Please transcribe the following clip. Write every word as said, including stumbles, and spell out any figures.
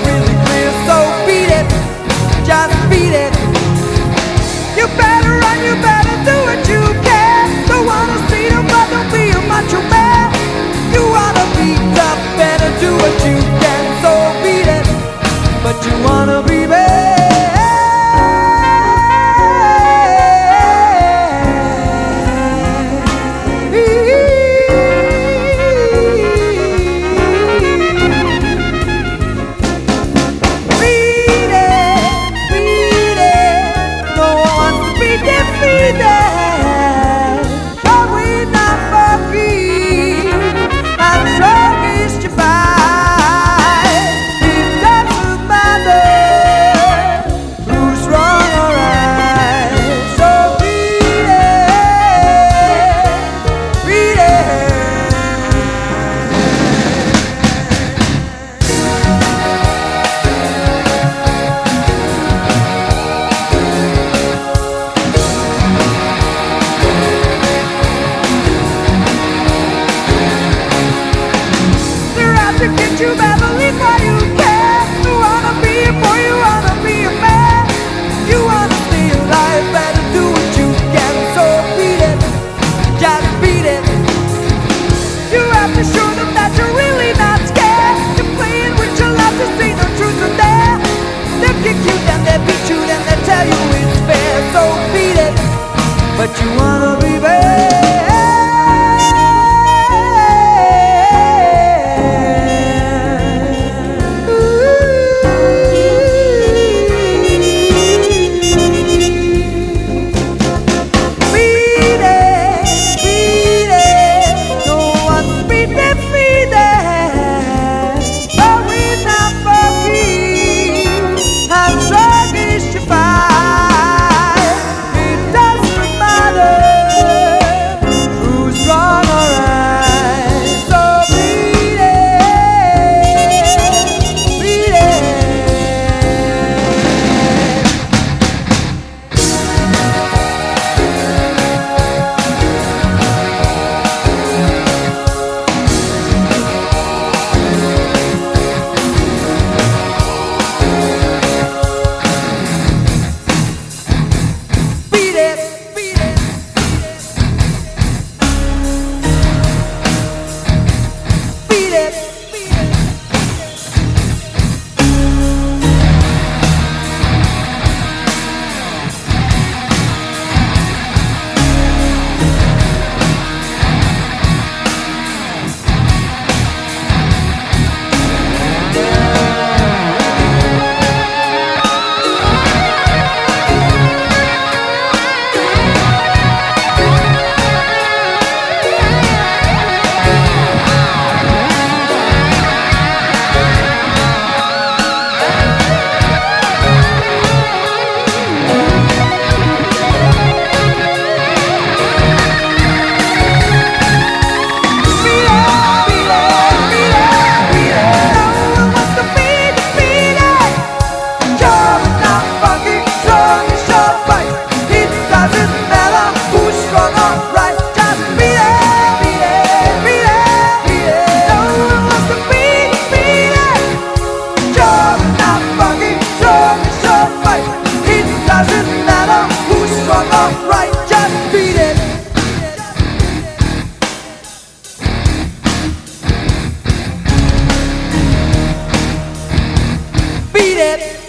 really clear. So beat it, just beat it. You better run, you better do what you can. Don't wanna see them, but don't be a macho man. You wanna be tough, better do what you can. So beat it, but you wanna be bad. You better leave while you can. You wanna be a boy, you wanna be a man. You wanna stay alive, better do what you can. So beat it, just beat it. You have to show them that you're really not scared. You're playing with your life to see no truth in there. They'll kick you, then they beat you, then they tell you it's fair. So beat it, but you wanna be bad. Beat it.